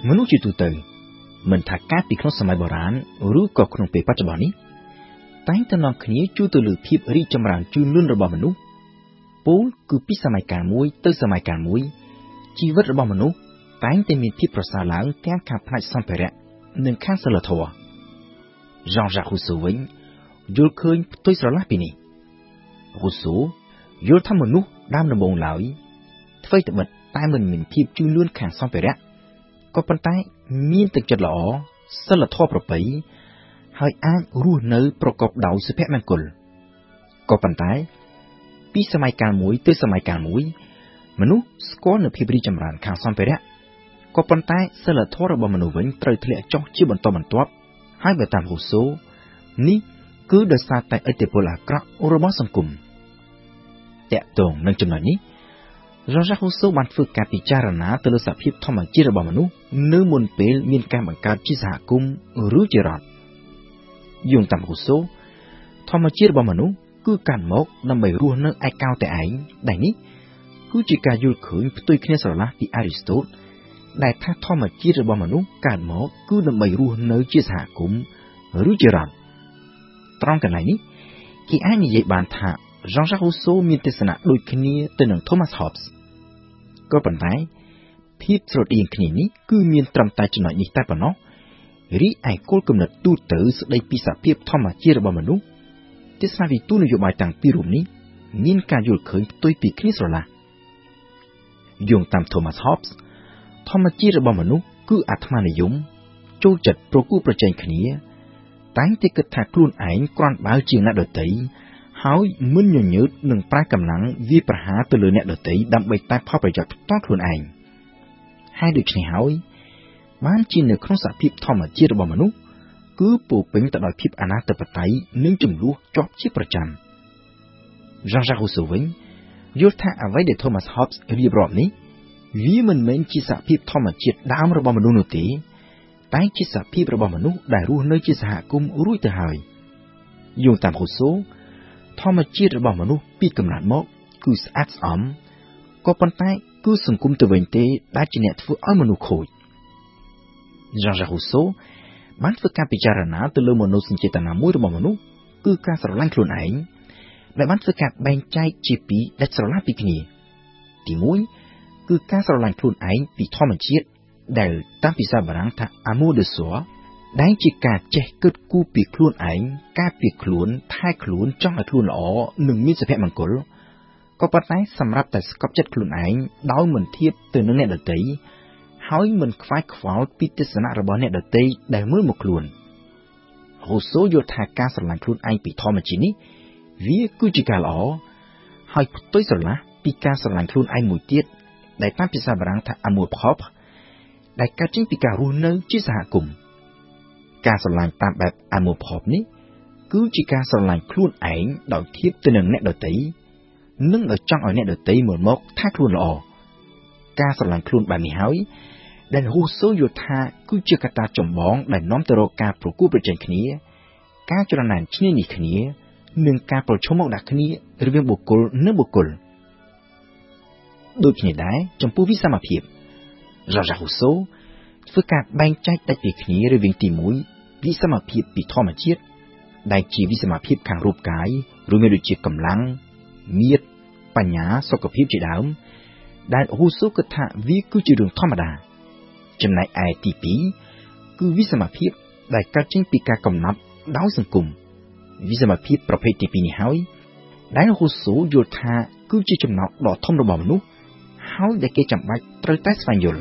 មនុស្សជាទូទៅមិនថាកាលពីក្នុងសម័យបុរាណឬក៏ក្នុងពេលបច្ចុប្បន្ននេះតែងតែនាំគ្នាជួលទៅលើភាពរីកចម្រើនជឿនលឿនរបស់មនុស្សពោលគឺពីសម័យកាលមួយទៅសម័យកាលមួយជីវិតរបស់មនុស្សតែងតែមានភាពប្រសើរឡើងទាំងខាងផ្នែកសម្ភារៈនិងខាងសីលធម៌ Jean-Jacques Rousseau វិញយល់ឃើញផ្ទុយស្រឡះពីនេះ Rousseau យល់ថាមនុស្សដើមដំបូងឡើយអ្វីត្បិតតែមិនមានភាពជឿនលឿនខាងសម្ភារៈក៏ប៉ុន្តែមានទឹកចិត្តល្អសិលធម៌ប្រពៃហើយអាចរស់នៅប្រកបដោយសុភមង្គលក៏ប៉ុន្តែពីសម័យកាលមួយទៅសម័យកាលមួយមនុស្សស្គាល់នូវភាពរីកចម្រើនខាងសម្ភារៈក៏ប៉ុន្តែសិលធម៌របស់មនុស្សវិញត្រូវធ្លាក់ចុះជាបន្តបន្ទាប់ហើយបើតាម Rousseau នេះគឺដោយសារតែឥទ្ធិពលអាក្រក់របស់សង្គមតាក់ទងនឹងចំណុចនេះJean-Jacques Rousseau បានធ្វើការពិចារណាទៅលើសភាពធម្មជាតិរបស់មនុស្សនៅមុនពេលមានការបង្កើតជាសហគមន៍ឬជារដ្ឋយោងតាម Rousseau ធម្មជាតិរបស់មនុស្សគឺកើតមកដើម្បីរស់នៅឯកោតែឯងដែលនេះគឺជាការយល់ឃើញផ្ទុយគ្នាស្រឡះពី Aristotle ដែលថាធម្មជាតិរបស់មនុស្សកើតមកគឺដើម្បីរស់នៅជាសហគមន៍ឬជារដ្ឋត្រង់កន្លែងនេះគេអាចនិយាយបានថាJean-Jacques Rousseau មានទស្សនៈដូចគ្នាទៅនឹង Thomas Hobbes ក៏ប៉ុន្តែភាពស្រដៀងគ្នានេះគឺមានត្រឹមតែចំណុចនេះតែប៉ុណ្ណោះរីឯគោលគំនិតទូទៅស្ដីពីសភាពធម្មជាតិរបស់មនុស្សទស្សនវិទូនយោបាយទាំងពីររូបនេះមានការយល់ឃើញផ្ទុយពីគ្នាស្រឡះយោងតាម Thomas Hobbes ធម្មជាតិរបស់មនុស្សគឺអាត្មានិយមចូលចិត្តប្រកួតប្រជែងគ្នាតែងតែគិតថាខ្លួនឯងគ្រាន់បើជាងអ្នកដទៃហើយមិនញញើតនឹងប្រើកម្លាំងវាយប្រហារទៅលើអ្នកដទៃដើម្បីតែផលប្រយោជន៍ផ្ទាល់ខ្លួនឯងហើយដូច្នេះហើយបានជានៅក្នុងសភាពធម្មជាតិរបស់មនុស្សគឺពោពេញទៅដោយភាពអនាធិបតេយ្យនិងចំនួនជាប់ជាប្រចាំ Jean-Jacques Rousseau វិញយល់ថាអ្វីដែល Thomas Hobbes រៀបរាប់នេះវាមិនមែនជាសភាពធម្មជាតិដើមរបស់មនុស្សនោះទេតែជាសភាពរបស់មនុស្សដែលរស់នៅជាសហគមន៍រួចទៅហើយយោងតាម Rousseau ធម្មជាតិរបស់មនុស្សពីកំណើតមកគឺស្អាតស្អំក៏ប៉ុន្តែគឺសង្គមទៅវិញទេដែលជាអ្នកធ្វើឲ្យមនុស្សខូច Jean-Jacques Rousseau បានធ្វើការពិចារណាទៅលើមនោសញ្ចេតនាមួយរបស់មនុស្សគឺការស្រឡាញ់ខ្លួនឯងដែលបានធ្វើការបែងចែកជាពីរដាច់ស្រឡះពីគ្នាទី1គឺការស្រឡាញ់ខ្លួនឯងពីធម្មជាតិដែលតាមភាសាបារាំងថា amour de soi ដែលជាការចេះគិតគូរពីខ្លួនឯងការពារខ្លួនថែខ្លួនចង់ឲ្យខ្លួនល្អនិងមានសុភមង្គលក៏ប៉ុន្តែសម្រាប់តែស្កប់ចិត្តខ្លួនឯងដោយមិនធៀបទៅនឹងអ្នកដទៃហើយមិនខ្វាយខ្វល់ពីទស្សនៈរបស់អ្នកដទៃដែលមើលមកខ្លួន Rousseau យល់ថាការស្រឡាញ់ខ្លួនឯងពីធម្មជាតិនេះវាគឺជាការល្អហើយផ្ទុយស្រឡះពីការស្រឡាញ់ខ្លួនឯងមួយទៀតដែលតាមភាសាបារាំងថា amour propre ដែលកើតចេញពីការរស់នៅជាសហគមន៍ការស្រឡាញ់តាមបែប amour propre នេះគឺជាការស្រឡាញ់ខ្លួនឯងដោយធៀបទៅនឹងអ្នកដទៃនិងដោយចង់ឲ្យអ្នកដទៃមើលមកថាខ្លួនល្អការស្រឡាញ់ខ្លួនបែបនេះហើយដែល Rousseau យល់ថាគឺជាកត្តាចម្បងដែលនាំទៅរកការប្រកួតប្រជែងគ្នាការច្រណែនឈ្នានីសគ្នានិងការប្រឈមមុខដាក់គ្នារវាងបុគ្គលនិងបុគ្គលដូចគ្នាដែរចំពោះវិសមភាព Jean-Jacques Rousseau ធ្វើការបែងចែកដាច់ពីគ្នារវាងទី1វិសមភាពពីធម្មជាតិដែលជាវិសមភាពខាងរូបកាយរួមមានដូចជាកម្លាំងមាឌបញ្ញាសុខភាពជាដើមដែល Rousseau គិតថាវាគឺជារឿងធម្មតាចំណែកឯទី2គឺវិសមភាពដែលកើតចេញពីការកំណត់ដោយសង្គមវិសមភាពប្រភេទទី2នេះហើយដែល Rousseau យល់ថាគឺជាចំណោទដ៏ធំរបស់មនុស្សហើយដែលគេចាំបាច់ត្រូវតែស្វែងយល់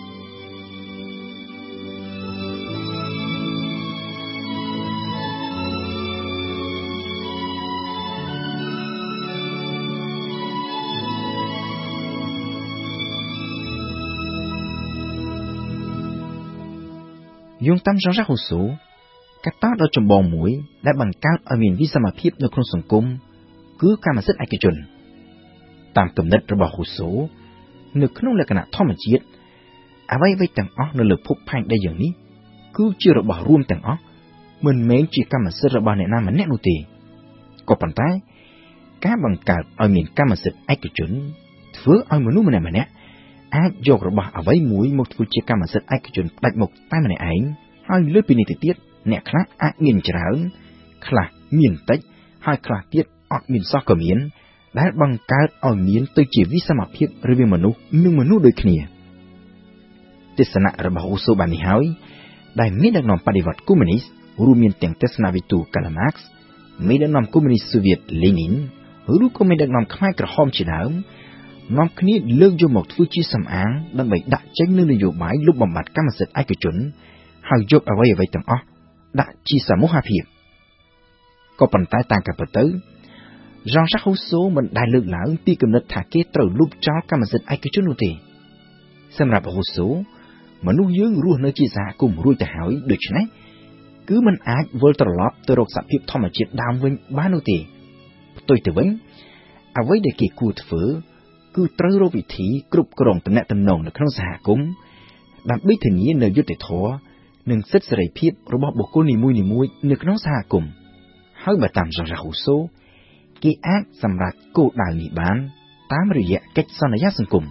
យោងតាម Jean-Jacques Rousseau កត្តាដ៏ចម្បងមួយដែលបង្កើតឲ្យមានវិសមភាពនៅក្នុងសង្គមគឺកម្មសិទ្ធិឯកជនតាមគំនិតរបស់ Rousseau នៅក្នុងលក្ខណៈធម្មជាតិអ្វីៗទាំងអស់នៅលើភពផែនដីយ៉ាងនេះគឺជារបស់រួមទាំងអស់មិនមែនជាកម្មសិទ្ធិរបស់អ្នកណាម្នាក់នោះទេក៏ប៉ុន្តែការបង្កើតឲ្យមានកម្មសិទ្ធិឯកជនធ្វើឲ្យមនុស្សម្នាក់ៗអាចយករបស់អ្វីមួយមកធ្វើជាកម្មសិទ្ធិឯកជនផ្ដាច់មុខតែម្នាក់ឯងហើយលើសពីនេះទៅទៀតអ្នកខ្លះអាចមានច្រើនខ្លះមានតិចហើយខ្លះទៀតអត់មានសោះក៏មានដែលបង្កើតឲ្យមានទៅជាវិសមភាពរវាងមនុស្សនិងមនុស្សដូចគ្នាទស្សនៈរបស់រូសូបាននេះហើយដែលមានដឹកនាំបដិវត្តន៍កុម្មុយនីសរួមមានទាំងទស្សនវិទូកាឡាម៉ាក់សមេដឹកនាំកុម្មុយនីសសូវៀតលេនីនឬក៏មេដឹកនាំខ្មែរក្រហមជាដើមនាំគ្នាលើកយកមកធ្វើជាសំអាងដើម្បីដាក់ចេញនូវនយោបាយលុបបំបាត់កម្មសិទ្ធិឯកជនហើយយកអ្វីៗទាំងអស់ដាក់ជាសមូហភាពក៏ប៉ុន្តែតាមការពិតទៅJean-Jacques Rousseau មិនដែលលើកឡើងពីគំនិតថាគេត្រូវលុបចោលកម្មសិទ្ធិឯកជននោះទេសម្រាប់ Rousseau មនុស្សយើងរស់នៅជាសហគមន៍រួចទៅហើយដូច្នេះគឺមិនអាចវិលត្រឡប់ទៅរកសភាពធម្មជាតិដើមវិញបាននោះទេផ្ទុយទៅវិញអ្វីដែលគេគួរធ្វើគឺត្រូវរកវិធីគ្រប់គ្រងទំនាក់ទំនងនៅក្នុងសហគមន៍ដើម្បីធានានូវយុត្តិធម៌និងសិទ្ធិសេរីភាពរបស់បុគ្គលនីមួយៗនៅក្នុងសហគមន៍ហើយបើតាម Jean-Jacques Rousseau គេអាចសម្រេចគោលដៅនេះបានតាមរយៈកិច្ចសន្យាសង្គម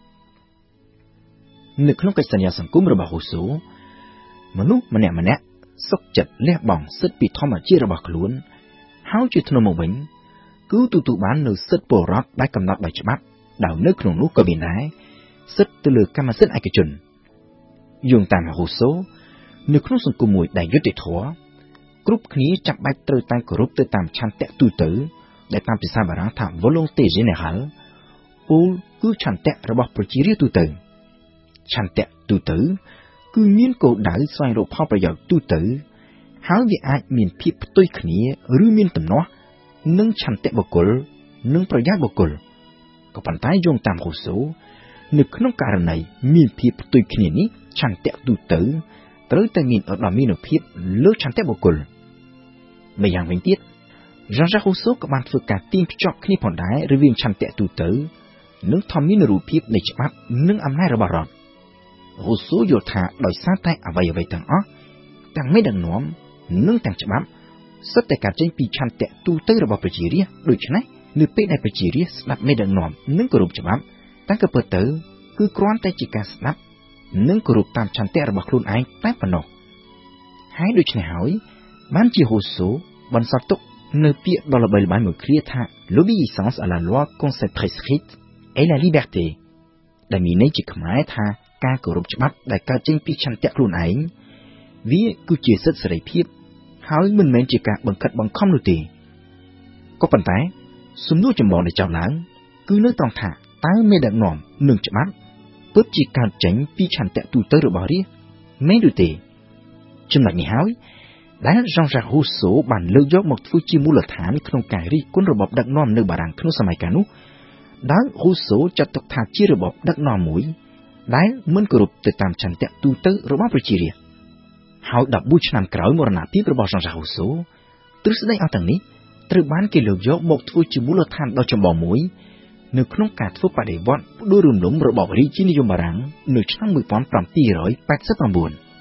នៅក្នុងកិច្ចសន្យាសង្គមរបស់ Rousseau មនុស្សម្នាក់ៗសុខចិត្តលះបង់សិទ្ធិពីធម្មជាតិរបស់ខ្លួនហើយជាធ្នូមកវិញគឺទទួលបាននូវសិទ្ធិពលរដ្ឋដែលកំណត់ដោយច្បាប់ដែលនៅក្នុងនោះក៏មានដែរសិទ្ធិទៅលើកម្មសិទ្ធិឯកជនយោងតាម Rousseau នៅក្នុងសង្គមមួយដែលយុត្តិធម៌គ្រប់គ្នាចាំបាច់ត្រូវតែគោរពទៅតាមឆន្ទៈទូទៅដែលតាមភាសាបារាំងថា volonté générale ពលគឺឆន្ទៈរបស់ប្រជារាស្ត្រទូទៅឆន្ទៈទូទៅគឺមានគោលដៅស្វែងរកផលប្រយោជន៍ទូទៅហើយវាអាចមានភាពផ្ទុយគ្នាឬមានទំនាស់នឹងឆន្ទៈបុគ្គលនិងប្រយោជន៍បុគ្គលក៏ប៉ុន្តែយោងតាម Rousseau នៅក្នុងករណីមានភាពផ្ទុយគ្នានេះឆន្ទៈទូទៅត្រូវតែមានឧត្តមានុភាពលើឆន្ទៈបុគ្គលម្យ៉ាងវិញទៀតJean-Jacques Rousseau ក៏បានធ្វើការទាញភ្ជាប់គ្នាផងដែររវាងឆន្ទៈទូទៅនិងធម្មានុរូបភាពនៃច្បាប់និងអំណាចរបស់រដ្ឋ Rousseau យល់ថាដោយសារតែអ្វីៗទាំងអស់ទាំងមេដឹកនាំនិងទាំងច្បាប់សុទ្ធតែកើតចេញពីឆន្ទៈទូទៅរបស់ប្រជារាស្ត្រដូច្នេះនៅពេលដែលប្រជារាស្ត្រស្ដាប់មេដឹកនាំនិងគោរពច្បាប់តែក៏ពិតទៅគឺគ្រាន់តែជាការស្ដាប់និងគោរពតាមឆន្ទៈរបស់ខ្លួនឯងតែប៉ុណ្ណោះហើយដូច្នេះហើយបានជា Rousseau បន្សល់ទុកនៅពាក្យដ៏ល្បីល្បាញមួយឃ្លាថា l'obéissance à la loi concept prescrite et la liberté ដែលមានន័យជាខ្មែរថាការគោរពច្បាប់ដែលកើតចេញពីឆន្ទៈខ្លួនឯងវាគឺជាសិទ្ធិសេរីភាពហើយមិនមែនជាការបង្ខិតបង្ខំនោះទេក៏ប៉ុន្តែសំណួរចម្បងដែលចោទឡើងគឺនៅត្រង់ថាតើមេដឹកនាំនិងច្បាប់ពិតជាកើតចេញពីឆន្ទៈទូទៅរបស់រាស្ត្រមែនឬទេចំណុចនេះហើយដែល Jean-Jacques Rousseau បានលើកយកមកធ្វើជាមូលដ្ឋានក្នុងការរិះគន់របបដឹកនាំនៅបារាំងក្នុងសម័យកាលនោះដោយ Rousseau ចាត់ទុកថាជារបបដឹកនាំមួយដែលមិនគោរពទៅតាមឆន្ទៈទូទៅរបស់ប្រជារាស្ត្រហើយ14ឆ្នាំក្រោយមរណភាពរបស់ Jean-Jacques Rousseau ទ្រឹស្ដីអស់ទាំងនេះត្រូវបានគេលើកយកមកធ្វើជាមូលដ្ឋានដ៏ចម្បងមួយនៅក្នុងការធ្វើបដិវត្តន៍ផ្ដួលរំលំរបបរាជានិយមបារាំងនៅឆ្នាំ1789